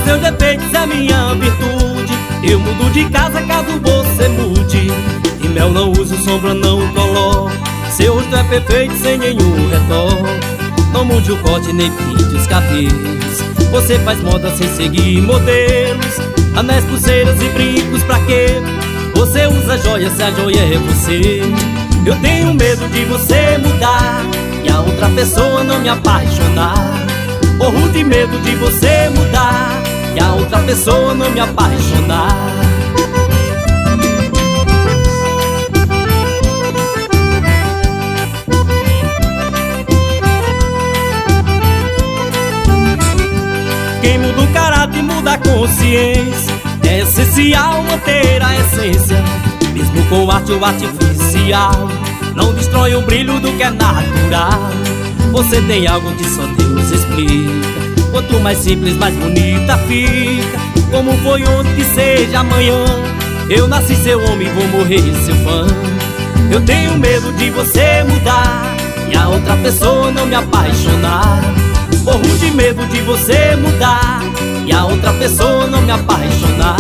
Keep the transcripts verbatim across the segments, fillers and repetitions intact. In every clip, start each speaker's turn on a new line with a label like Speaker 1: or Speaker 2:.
Speaker 1: seus defeitos é minha virtude. Eu mudo de casa caso você mude. E mel não uso, sombra não coloco. Seu rosto é perfeito sem nenhum retorno. Não mude o corte nem pinte os cabelos. Você faz moda sem seguir modelos. Anéis, pulseiras e brincos pra quê? Você usa joia se a joia é você. Eu tenho medo de você mudar e a outra pessoa não me apaixonar. Morro de medo de você mudar e a outra pessoa não me apaixonar. Quem muda o caráter muda a consciência. É essencial manter a essência, mesmo com arte ou artificial. Não destrói o brilho do que é natural. Você tem algo que só Deus explica. Quanto mais simples, mais bonita fica. Como foi ontem que seja amanhã. Eu nasci seu homem, vou morrer seu fã. Eu tenho medo de você mudar e a outra pessoa não me apaixonar. Morro de medo de você mudar e a outra pessoa não me apaixonar.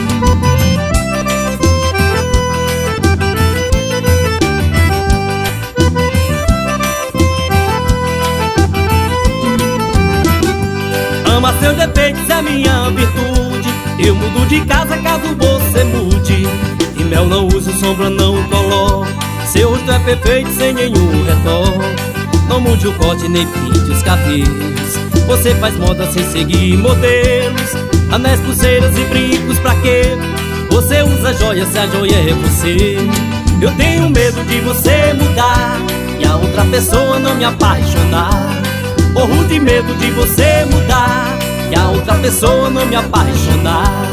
Speaker 1: Ama seus defeitos é minha virtude. Eu mudo de casa caso você mude. E mel não uso, sombra não coloco. Seu rosto é perfeito sem nenhum retorno. Não mude o corte nem pinte os cabelos. Você faz moda sem seguir modelos. Anéis, pulseiras e brincos pra quê? Você usa joia se a joia é você. Eu tenho medo de você mudar e a outra pessoa não me apaixonar. Morro de medo de você mudar e a outra pessoa não me apaixonar.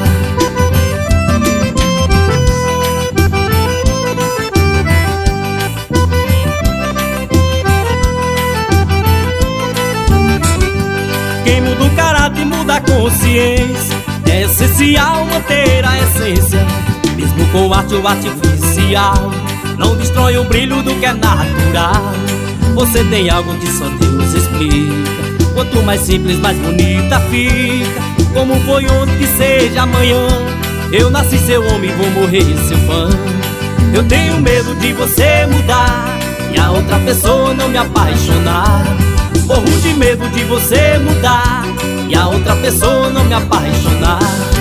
Speaker 1: Quem muda o caráter muda a consciência. É essencial manter a essência, mesmo com arte ou artificial. Não destrói o brilho do que é natural. Você tem algo que só Deus explica. Quanto mais simples, mais bonita fica. Como foi ontem que seja amanhã. Eu nasci seu homem, vou morrer seu fã. Eu tenho medo de você mudar e a outra pessoa não me apaixonar. Morro de medo de você mudar e a outra pessoa não me apaixonar.